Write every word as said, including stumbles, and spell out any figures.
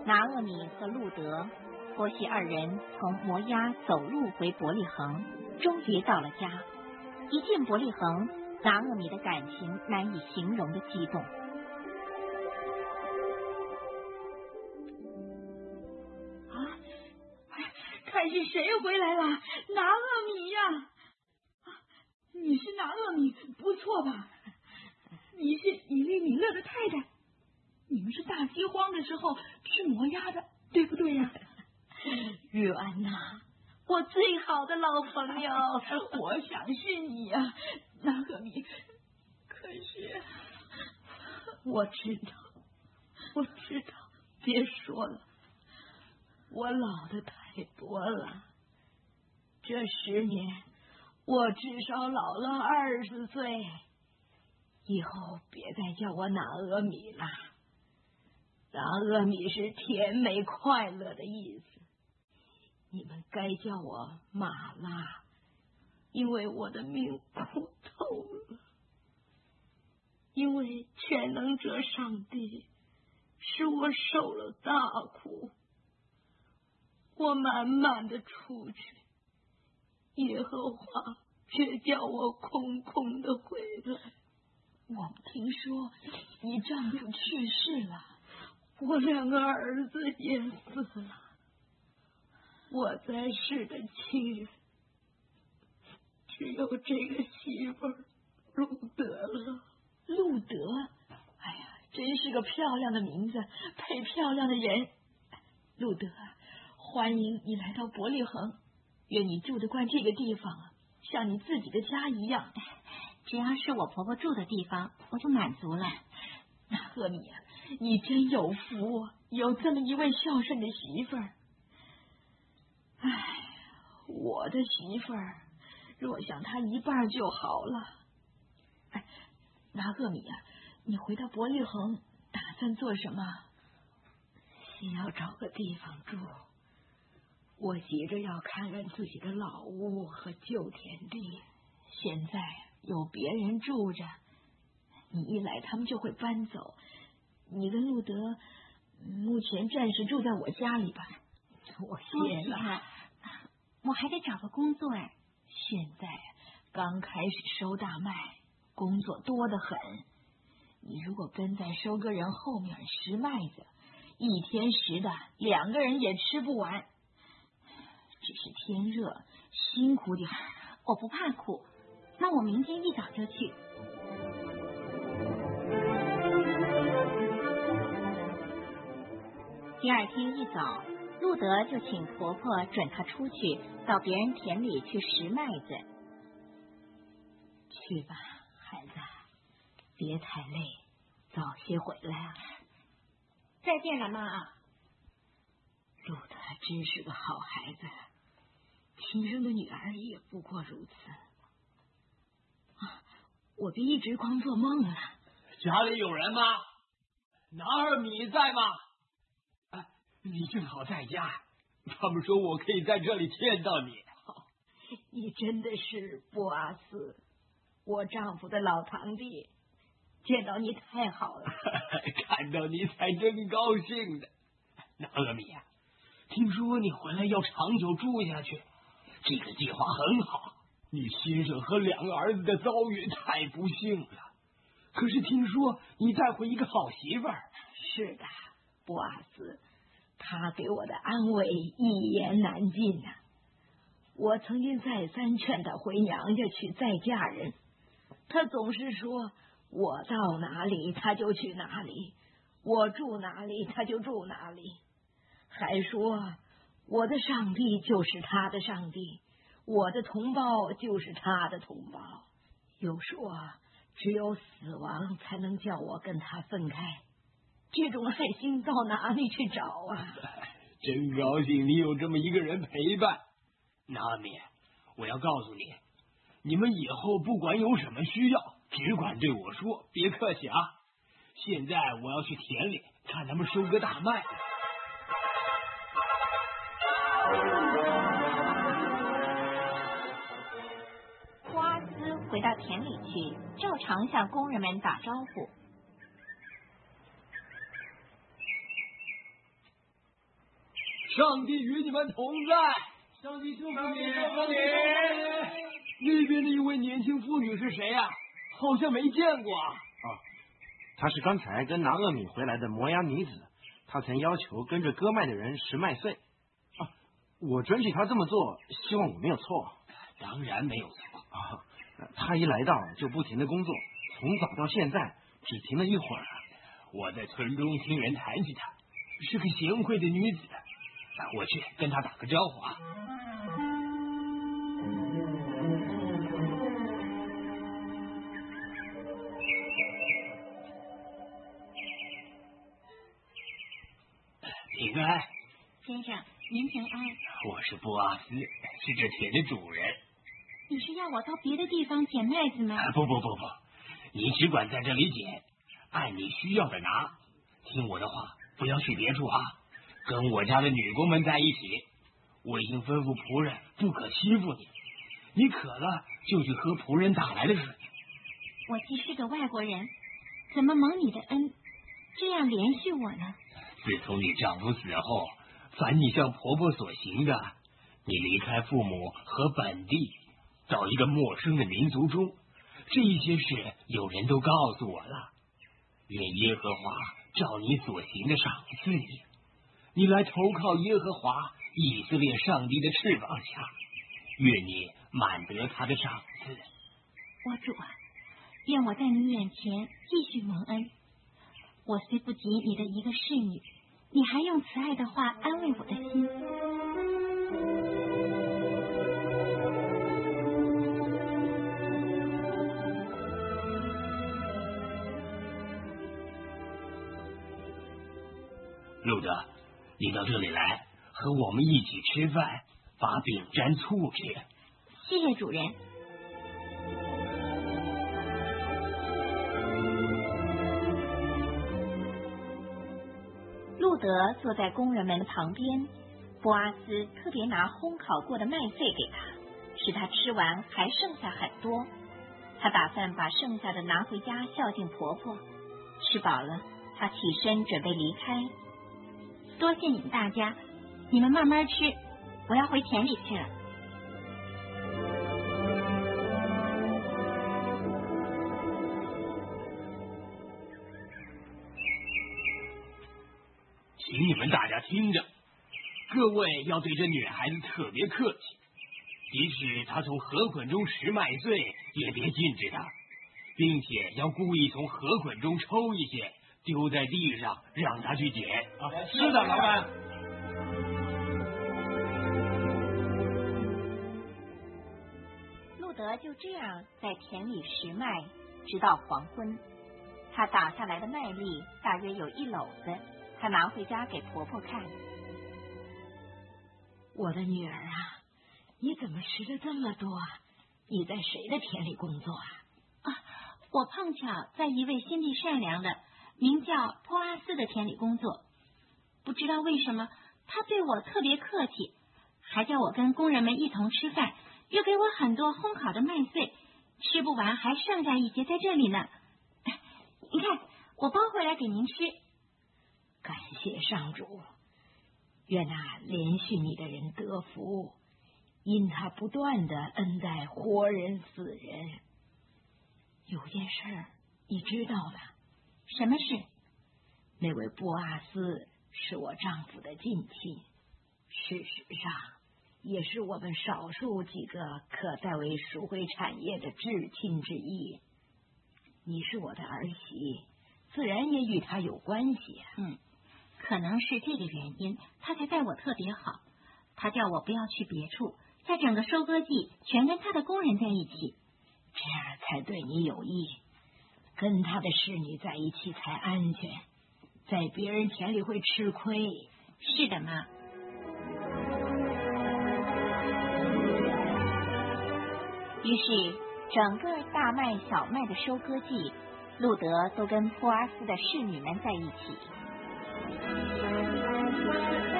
拿厄米和路德、波西二人从摩押走路回伯利恒，终于到了家。一见伯利恒，拿厄米的感情难以形容的激动。 啊，看是谁回来了？拿厄米呀！啊，你是拿厄米，不错吧？你是以利米勒的太太，你们是大饥荒的时候去摩押的，对不对呀？ 玉安呐，我最好的老朋友， 我想是你呀，拿厄米。可是我知道，我知道，别说了，我老的太多了。这十年，我至少老了二十岁。以后别再叫我拿阿米了，拿阿米是甜美快乐的意思。你们该叫我马拉，因为我的命苦透了。因为全能者上帝使我受了大苦，我满满的出去，耶和华却叫我空空的回来。我们听说你丈夫去世了，我两个儿子也死了，我在世的亲人只有这个媳妇儿路德了。路德，哎呀，真是个漂亮的名字，配漂亮的人。路德，欢迎你来到伯利恒，愿你住得惯这个地方啊，像你自己的家一样。 只要是我婆婆住的地方，我就满足了。 那赫米啊，你真有福，有这么一位孝顺的媳妇儿。唉，我的媳妇儿，若想她一半就好了。哎，拿赫米啊，你回到伯利恒打算做什么？先要找个地方住。我急着要看看自己的老屋和旧田地，现在有别人住着，你一来他们就会搬走。你跟路德目前暂时住在我家里吧。我谢了， 我还得找个工作哎。 现在刚开始收大麦，工作多得很。你如果跟在收割人后面拾麦子，一天拾的两个人也吃不完。只是天热，辛苦点。 我不怕苦，那我明天一早就去。第二天一早，路德就请婆婆准她出去到别人田里去拾麦子。 去吧，孩子，别太累，早些回来啊。 再见了，妈。 路德真是个好孩子，亲生的女儿也不过如此。啊，我别一直光做梦了。 家里有人吗？拿尔米在吗？哎，你正好在家，他们说我可以在这里见到你。 哦，你真的是波阿斯，我丈夫的老堂弟，见到你太好了。 看到你才真高兴的。拿尔米啊，听说你回来要长久住下去，这个计划很好。你先生和两个儿子的遭遇太不幸了，可是听说你带回一个好媳妇儿。 是的，波阿斯，他给我的安慰一言难尽啊。我曾经再三劝他回娘家去再嫁人，他总是说我到哪里他就去哪里，我住哪里他就住哪里，还说我的上帝就是他的上帝，我的同胞就是他的同胞，又说只有死亡才能叫我跟他分开。这种爱心到哪里去找啊？ 真高兴你有这么一个人陪伴。拿米，我要告诉你，你们以后不管有什么需要，只管对我说，别客气啊。现在我要去田里看他们收割大麦。 波阿斯回到田里去，照常向工人们打招呼。 上帝与你们同在。 上帝祝福你，祝福你。 那边的一位年轻妇女是谁啊？好像没见过啊。 哦，她是刚才跟拿厄米回来的摩押女子，她曾要求跟着割麦的人拾麦穗。啊，我准许她这么做，希望我没有错。 当然没有错。 啊，她一来到就不停的工作，从早到现在只停了一会儿。 我在村中听人谈起她，是个贤惠的女子。我去跟她打个招呼啊。平安， 先生，您平安。 我是波阿斯，是这田的主人。 你是要我到别的地方捡麦子吗？ 啊、不不不不，你只管在这里捡，按你需要的拿。听我的话，不要去别处啊，跟我家的女工们在一起。我已经吩咐仆人不可欺负你，你渴了就去喝仆人打来的水。 我既是个外国人，怎么蒙你的恩，这样连续我呢？ 自从你丈夫死后，凡你向婆婆所行的，你离开父母和本地，到一个陌生的民族中，这一些事有人都告诉我了。愿耶和华照你所行的赏赐你，你来投靠耶和华以色列上帝的翅膀下，愿你满得他的赏赐。 我主啊，愿我在你眼前继续蒙恩。我虽不及你的一个侍女，你还用慈爱的话安慰我的心。 路德，你到这里来和我们一起吃饭，把饼沾醋吃。 谢谢主人。 路德坐在工人们的旁边，波阿斯特别拿烘烤过的麦穗给他，使他吃完还剩下很多。他打算把剩下的拿回家孝敬婆婆。吃饱了，他起身准备离开。 多谢你们大家，你们慢慢吃，我要回田里去了。 请你们大家听着，各位要对这女孩子特别客气，即使她从河捆中拾麦穗，也别禁止她，并且要故意从河捆中抽一些丢在地上，让她去捡。 啊，是的，老板。 路德就这样在田里拾麦，直到黄昏。他打下来的麦粒大约有一篓子。他拿回家给婆婆看。 我的女儿啊，你怎么拾了这么多啊？你在谁的田里工作啊？ 啊，我碰巧在一位心地善良的名叫波阿斯的田里工作。不知道为什么他对我特别客气，还叫我跟工人们一同吃饭，又给我很多烘烤的麦穗，吃不完还剩下一些在这里呢。你看，我包回来给您吃。 感谢上主，愿那怜恤你的人得福，因他不断的恩待活人死人。有件事你知道吧？ 什么事？ 那位波阿斯是我丈夫的近亲，事实上也是我们少数几个可再为赎回产业的至亲之一。你是我的儿媳，自然也与他有关系啊。 嗯，可能是这个原因，他才待我特别好。他叫我不要去别处，在整个收割季全跟他的工人在一起， 这样才对你有益。跟他的侍女在一起才安全，在别人田里会吃亏。 是的嘛。 于是整个大麦小麦的收割季，路德都跟波阿斯的侍女们在一起。